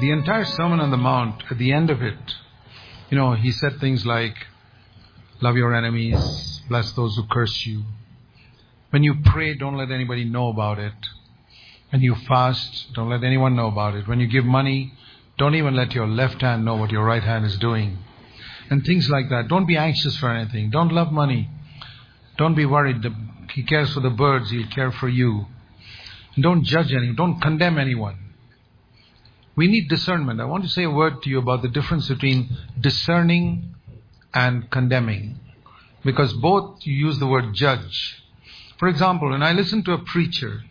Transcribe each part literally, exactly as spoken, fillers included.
the entire Sermon on the Mount, at the end of it, you know, he said things like, love your enemies, bless those who curse you. When you pray, don't let anybody know about it. When you fast, don't let anyone know about it. When you give money, don't even let your left hand know what your right hand is doing. And things like that. Don't be anxious for anything. Don't love money. Don't be worried. He cares for the birds. He'll care for you. And don't judge anyone. Don't condemn anyone. We need discernment. I want to say a word to you about the difference between discerning and condemning. Because both you use the word judge. For example, when I listen to a preacher,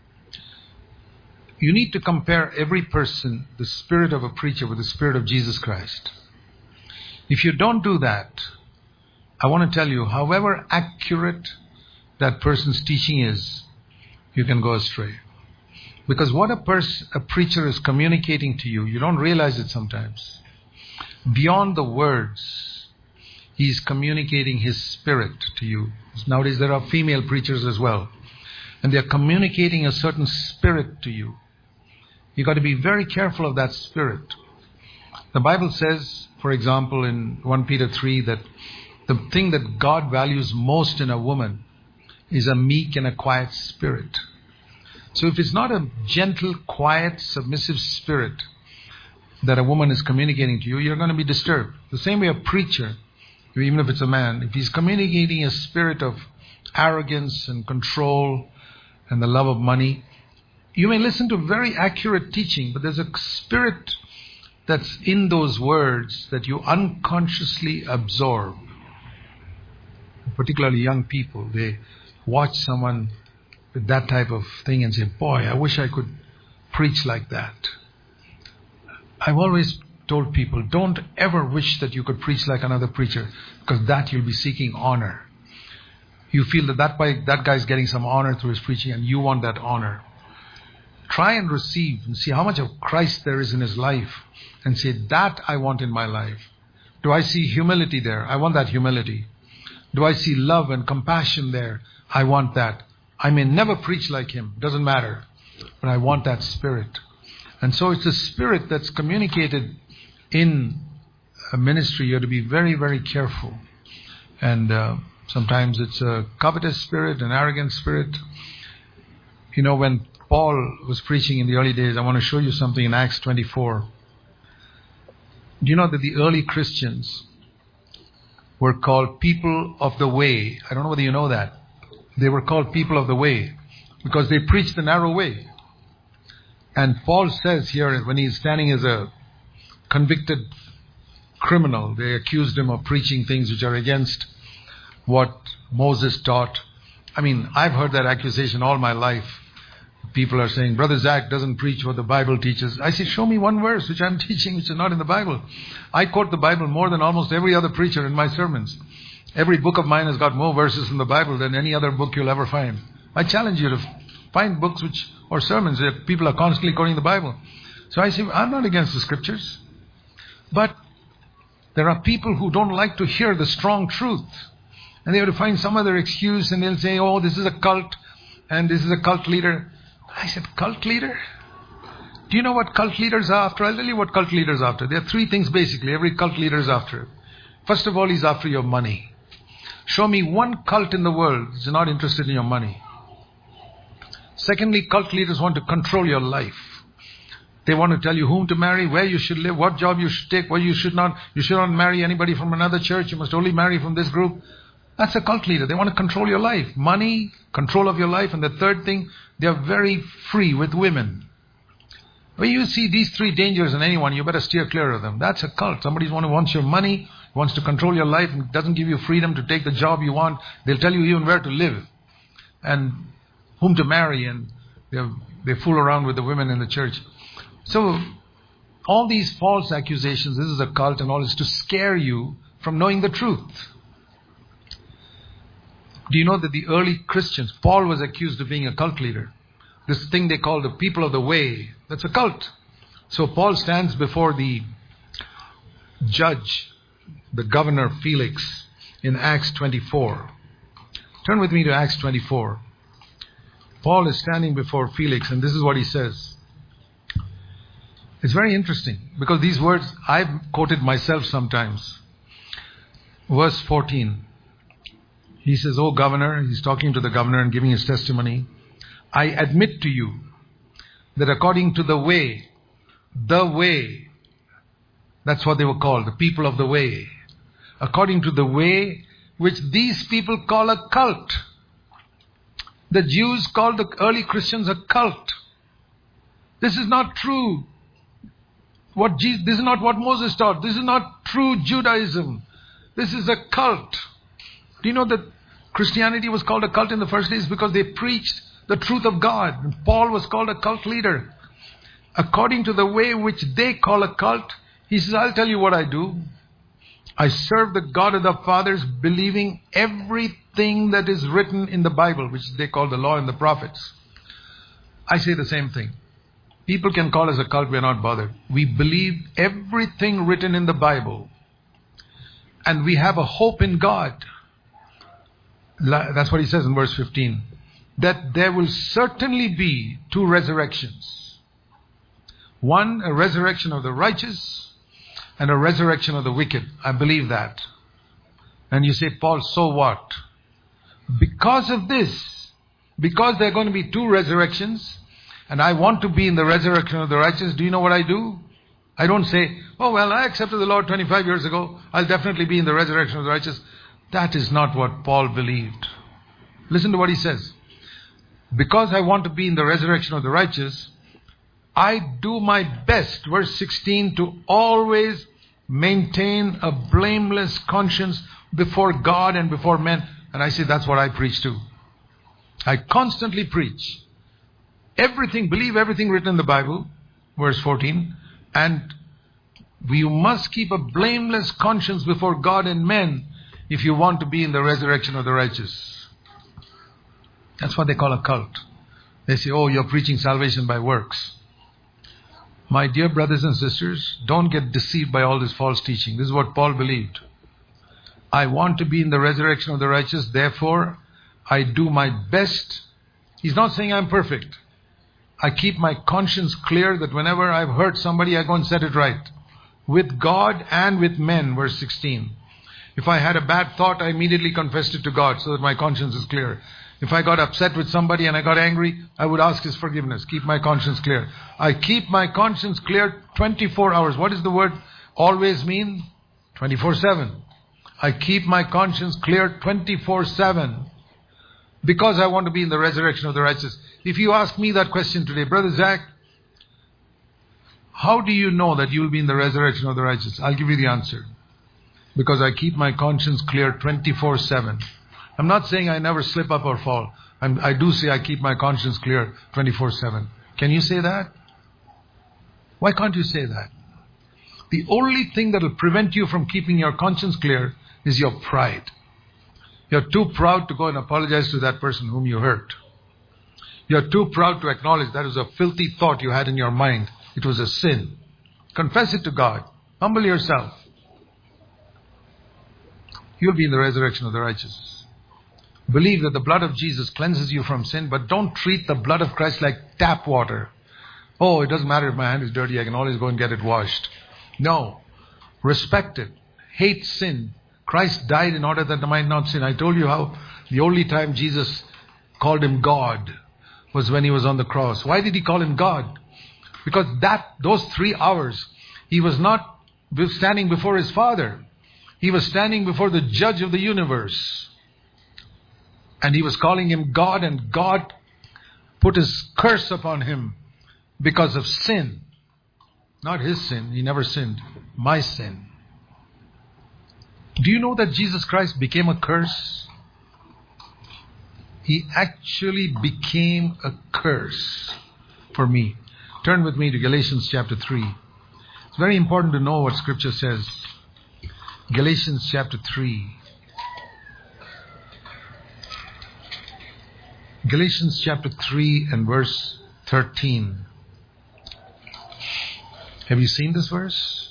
you need to compare every person, the spirit of a preacher, with the spirit of Jesus Christ. If you don't do that, I want to tell you, however accurate that person's teaching is, you can go astray. Because what a, pers- a preacher is communicating to you, you don't realize it sometimes. Beyond the words, he's communicating his spirit to you. Nowadays there are female preachers as well. And they're communicating a certain spirit to you. You've got to be very careful of that spirit. The Bible says, for example, in First Peter three, that the thing that God values most in a woman is a meek and a quiet spirit. So if it's not a gentle, quiet, submissive spirit that a woman is communicating to you, you're going to be disturbed. The same way a preacher, even if it's a man, if he's communicating a spirit of arrogance and control and the love of money, you may listen to very accurate teaching, but there's a spirit that's in those words that you unconsciously absorb. Particularly young people, they watch someone with that type of thing and say, boy, I wish I could preach like that. I've always told people, don't ever wish that you could preach like another preacher, because that you'll be seeking honor. You feel that that, by, that guy's getting some honor through his preaching and you want that honor. Try and receive and see how much of Christ there is in his life and say, that I want in my life. Do I see humility there? I want that humility. Do I see love and compassion there? I want that. I may never preach like him. Doesn't matter. But I want that spirit. And so it's the spirit that's communicated in a ministry. You have to be very, very careful. And uh, sometimes it's a covetous spirit, an arrogant spirit. You know, when Paul was preaching in the early days, I want to show you something in Acts twenty-four. Do you know that the early Christians were called people of the way? I don't know whether you know that. They were called people of the way because they preached the narrow way. And Paul says here, when he's standing as a convicted criminal, they accused him of preaching things which are against what Moses taught. I mean, I've heard that accusation all my life. People are saying, Brother Zach doesn't preach what the Bible teaches. I say, show me one verse which I'm teaching which is not in the Bible. I quote the Bible more than almost every other preacher in my sermons. Every book of mine has got more verses in the Bible than any other book you'll ever find. I challenge you to find books which or sermons where people are constantly quoting the Bible. So I say, I'm not against the scriptures. But there are people who don't like to hear the strong truth. And they have to find some other excuse and they'll say, oh, this is a cult and this is a cult leader. I said, cult leader? Do you know what cult leaders are after? I'll tell you what cult leaders are after. There are three things basically. Every cult leader is after. First of all, he's after your money. Show me one cult in the world that's not interested in your money. Secondly, cult leaders want to control your life. They want to tell you whom to marry, where you should live, what job you should take, what you should not. You should not marry anybody from another church. You must only marry from this group. That's a cult leader. They want to control your life. Money, control of your life. And the third thing, they are very free with women. When you see these three dangers in anyone, you better steer clear of them. That's a cult. Somebody who wants your money, wants to control your life, and doesn't give you freedom to take the job you want. They'll tell you even where to live and whom to marry, and they fool around with the women in the church. So all these false accusations, this is a cult and all, is to scare you from knowing the truth. Do you know that the early Christians, Paul was accused of being a cult leader. This thing they call the people of the way, that's a cult. So Paul stands before the judge, the governor Felix, in Acts twenty-four. Turn with me to Acts twenty-four. Paul is standing before Felix and this is what he says. It's very interesting because these words I've quoted myself sometimes. Verse fourteen. He says, "Oh governor," he's talking to the governor and giving his testimony, "I admit to you that according to the way, the way, that's what they were called, the people of the way, according to the way which these people call a cult." The Jews called the early Christians a cult. This is not true. What Jesus, this is not what Moses taught. This is not true Judaism. This is a cult. Do you know that Christianity was called a cult in the first days because they preached the truth of God? And Paul was called a cult leader. According to the way which they call a cult, he says, "I'll tell you what I do. I serve the God of the fathers, believing everything that is written in the Bible," which they call the law and the prophets. I say the same thing. People can call us a cult, we're not bothered. We believe everything written in the Bible. And we have a hope in God. That's what he says in verse fifteen. That there will certainly be two resurrections. One, a resurrection of the righteous, and a resurrection of the wicked. I believe that. And you say, "Paul, so what?" Because of this, because there are going to be two resurrections, and I want to be in the resurrection of the righteous, do you know what I do? I don't say, "Oh well, I accepted the Lord twenty-five years ago. I'll definitely be in the resurrection of the righteous." That is not what Paul believed. Listen to what he says. "Because I want to be in the resurrection of the righteous, I do my best," verse sixteen, "to always maintain a blameless conscience before God and before men." And I say that's what I preach too. I constantly preach. Everything, believe everything written in the Bible, verse fourteen, and you must keep a blameless conscience before God and men if you want to be in the resurrection of the righteous. That's what they call a cult. They say, "Oh, you're preaching salvation by works." My dear brothers and sisters, don't get deceived by all this false teaching. This is what Paul believed. I want to be in the resurrection of the righteous, therefore I do my best. He's not saying I'm perfect. I keep my conscience clear that whenever I've hurt somebody, I go and set it right. With God and with men, verse sixteen. If I had a bad thought, I immediately confessed it to God so that my conscience is clear. If I got upset with somebody and I got angry, I would ask his forgiveness. Keep my conscience clear. I keep my conscience clear twenty-four hours. What does the word always mean? twenty-four seven. I keep my conscience clear twenty-four seven. Because I want to be in the resurrection of the righteous. If you ask me that question today, Brother Zach, how do you know that you will be in the resurrection of the righteous? I'll give you the answer. Because I keep my conscience clear twenty-four seven. I'm not saying I never slip up or fall. I'm, I do say I keep my conscience clear twenty-four seven. Can you say that? Why can't you say that? The only thing that will prevent you from keeping your conscience clear is your pride. You're too proud to go and apologize to that person whom you hurt. You're too proud to acknowledge that was a filthy thought you had in your mind. It was a sin. Confess it to God. Humble yourself. You'll be in the resurrection of the righteous. Believe that the blood of Jesus cleanses you from sin, but don't treat the blood of Christ like tap water. Oh, it doesn't matter if my hand is dirty, I can always go and get it washed. No. Respect it. Hate sin. Christ died in order that I might not sin. I told you how the only time Jesus called him God was when he was on the cross. Why did he call him God? Because that those three hours, he was not standing before his Father. He was standing before the judge of the universe. And he was calling him God, and God put his curse upon him because of sin. Not his sin. He never sinned. My sin. Do you know that Jesus Christ became a curse? He actually became a curse for me. Turn with me to Galatians chapter three. It's very important to know what Scripture says. Galatians chapter three. Galatians chapter three and verse thirteen. Have you seen this verse?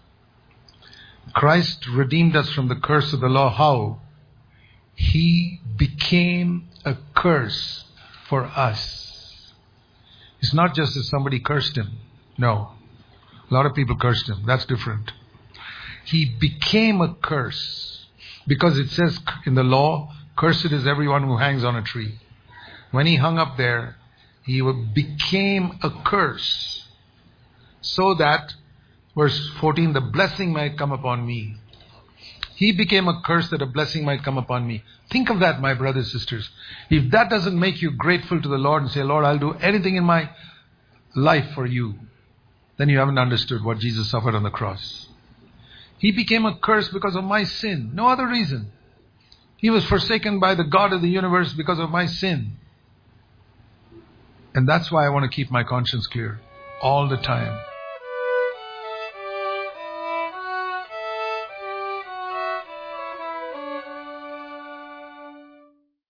Christ redeemed us from the curse of the law. How? He became a curse for us. It's not just that somebody cursed him. No. A lot of people cursed him. That's different. He became a curse. Because it says in the law, cursed is everyone who hangs on a tree. When he hung up there, he became a curse. So that, verse fourteen, the blessing might come upon me. He became a curse that a blessing might come upon me. Think of that, my brothers and sisters. If that doesn't make you grateful to the Lord and say, Lord, I'll do anything in my life for you, then you haven't understood what Jesus suffered on the cross. He became a curse because of my sin. No other reason. He was forsaken by the God of the universe because of my sin. And that's why I want to keep my conscience clear all the time.